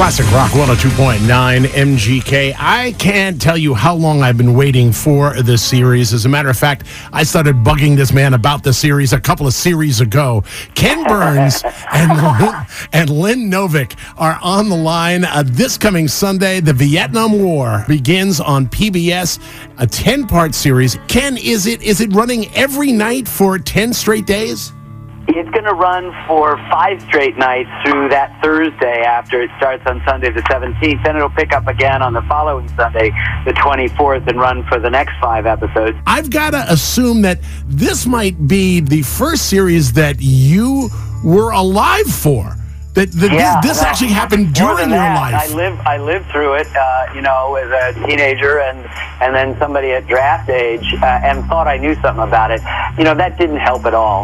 Classic Rock 102.9 MGK. I can't tell you how long I've been waiting for this series. As a matter of fact, I started bugging this man about the series a couple of series ago. Ken Burns and Lynn Novick are on the line. This coming Sunday, the Vietnam War begins on PBS, a 10-part series. Ken, is it running every night for 10 straight days? It's going to run for 5 straight nights through that Thursday after it starts on Sunday the 17th. Then it'll pick up again on the following Sunday, the 24th, and run for the next 5 episodes. I've got to assume that this might be the first series that you were alive for. This actually happened during your life. I lived through it, as a teenager, and then somebody at draft age, and thought I knew something about it. That didn't help at all.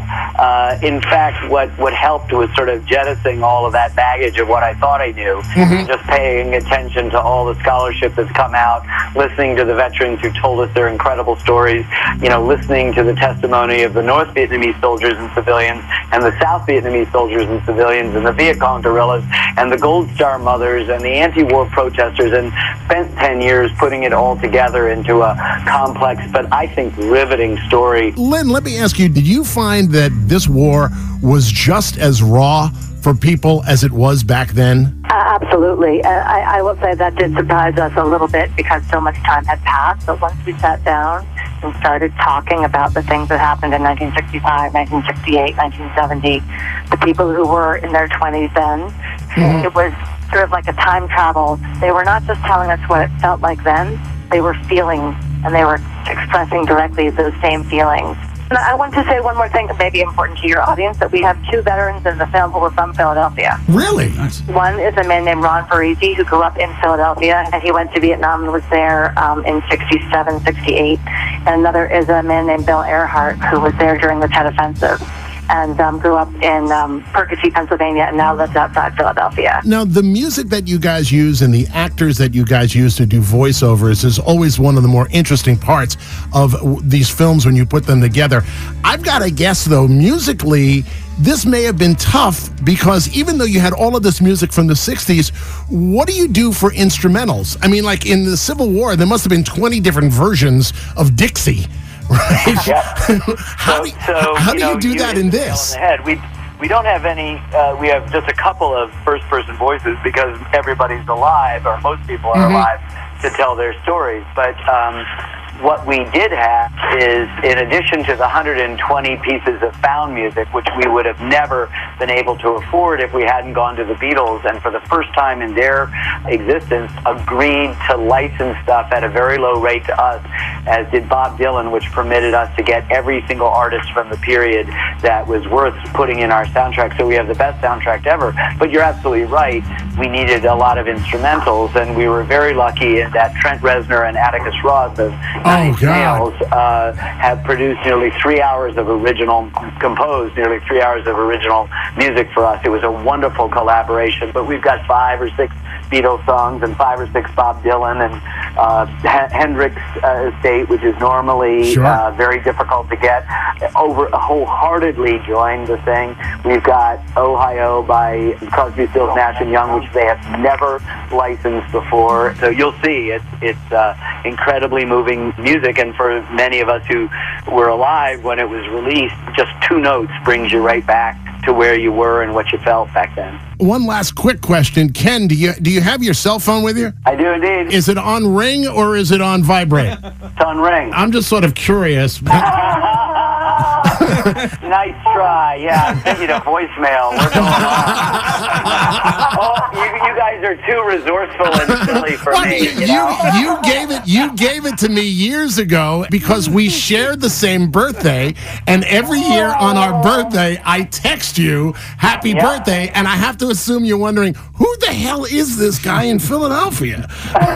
In fact, what helped was sort of jettisoning all of that baggage of what I thought I knew, just paying attention to all the scholarship that's come out, listening to the veterans who told us their incredible stories, listening to the testimony of the North Vietnamese soldiers and civilians, and the South Vietnamese soldiers and civilians, and the Viet Cong guerrillas, and the Gold Star mothers, and the anti-war protesters, and spent 10 years putting it all together into a complex, but I think riveting story. Lynn, let me ask you, did you find that this war was just as raw for people as it was back then? Absolutely. I will say that did surprise us a little bit because so much time had passed, but once we sat down and started talking about the things that happened in 1965, 1968, 1970, the people who were in their 20s then, it was sort of like a time travel. They were not just telling us what it felt like then, they were feeling, and they were expressing directly those same feelings. And I want to say one more thing that may be important to your audience, that we have 2 veterans in the film who were from Philadelphia. Really? Nice. One is a man named Ron Parisi, who grew up in Philadelphia, and he went to Vietnam and was there in 67, 68. And another is a man named Bill Earhart, who was there during the Tet Offensive, and grew up in Percy, Pennsylvania, and now lives outside Philadelphia. Now, the music that you guys use and the actors that you guys use to do voiceovers is always one of the more interesting parts of these films when you put them together. I've got to guess, though, musically, this may have been tough because even though you had all of this music from the 60s, what do you do for instrumentals? I mean, like in the Civil War, there must have been 20 different versions of Dixie. Right? Yep. How do you do that in this? We don't have any, we have just a couple of first-person voices because everybody's alive, or most people are alive, to tell their stories. But what we did have is, in addition to the 120 pieces of found music, which we would have never been able to afford if we hadn't gone to the Beatles, and for the first time in their existence, agreed to license stuff at a very low rate to us, as did Bob Dylan, which permitted us to get every single artist from the period that was worth putting in our soundtrack. So we have the best soundtrack ever. But you're absolutely right. We needed a lot of instrumentals, and we were very lucky in that Trent Reznor and Atticus Ross of Nine Inch Nails have produced composed nearly 3 hours of original music for us. It was a wonderful collaboration, but we've got 5 or 6 Beatles songs and 5 or 6 Bob Dylan, and Hendrix estate, which is normally very difficult to get, wholeheartedly joined the thing. We've got Ohio by Crosby, Stills, Nash & Young, which they have never licensed before. So you'll see it's incredibly moving music, and for many of us who were alive when it was released, just 2 notes brings you right back to where you were and what you felt back then. One last quick question. Ken, do you have your cell phone with you? I do indeed. Is it on ring or is it on vibrate? It's on ring. I'm just sort of curious. Nice try. Yeah, send you to voicemail. We're going on. You guys are too resourceful and silly for me. You gave it to me years ago because we shared the same birthday, and every year on our birthday, I text you happy birthday, and I have to assume you're wondering, who the hell is this guy in Philadelphia?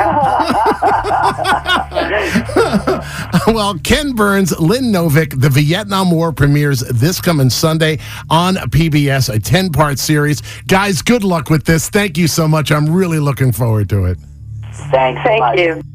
Well, Ken Burns, Lynn Novick, the Vietnam War premieres this coming Sunday on PBS, a 10-part series. Guys, good luck with this. Thank you so much. I'm really looking forward to it. Thanks. Thank you.